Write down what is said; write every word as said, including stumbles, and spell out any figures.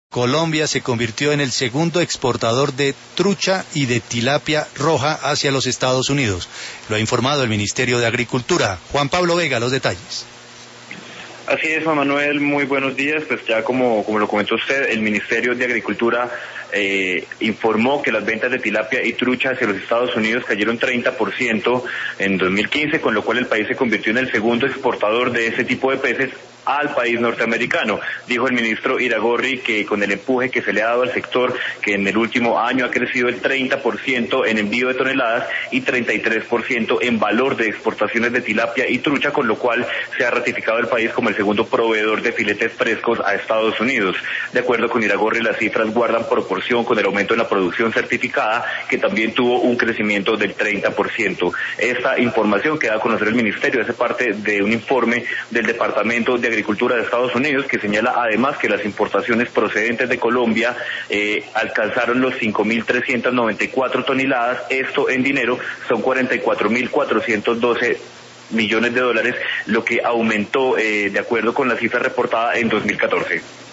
Colombia se convirtió en el segundo exportador de trucha y de tilapia roja hacia los Estados Unidos. Lo ha informado el Ministerio de Agricultura. Juan Pablo Vega, los detalles. Así es, Juan Manuel, muy buenos días. Pues ya como, como lo comentó usted, el Ministerio de Agricultura eh, informó que las ventas de tilapia y trucha hacia los Estados Unidos cayeron treinta por ciento en dos mil quince, con lo cual el país se convirtió en el segundo exportador de ese tipo de peces al país norteamericano. Dijo el ministro Iragorri que con el empuje que se le ha dado al sector, que en el último año ha crecido el treinta por ciento en envío de toneladas y treinta y tres por ciento en valor de exportaciones de tilapia y trucha, con lo cual se ha ratificado el país como el segundo proveedor de filetes frescos a Estados Unidos. De acuerdo con Iragorri, las cifras guardan proporción con el aumento en la producción certificada, que también tuvo un crecimiento del treinta por ciento. Esta información que da a conocer el ministerio hace parte de un informe del Departamento de Agricultura de Estados Unidos, que señala además que las importaciones procedentes de Colombia eh, alcanzaron los cinco mil trescientas noventa y cuatro toneladas. Esto en dinero son cuarenta y cuatro mil cuatrocientos doce millones de dólares, lo que aumentó eh, de acuerdo con la cifra reportada en dos mil catorce.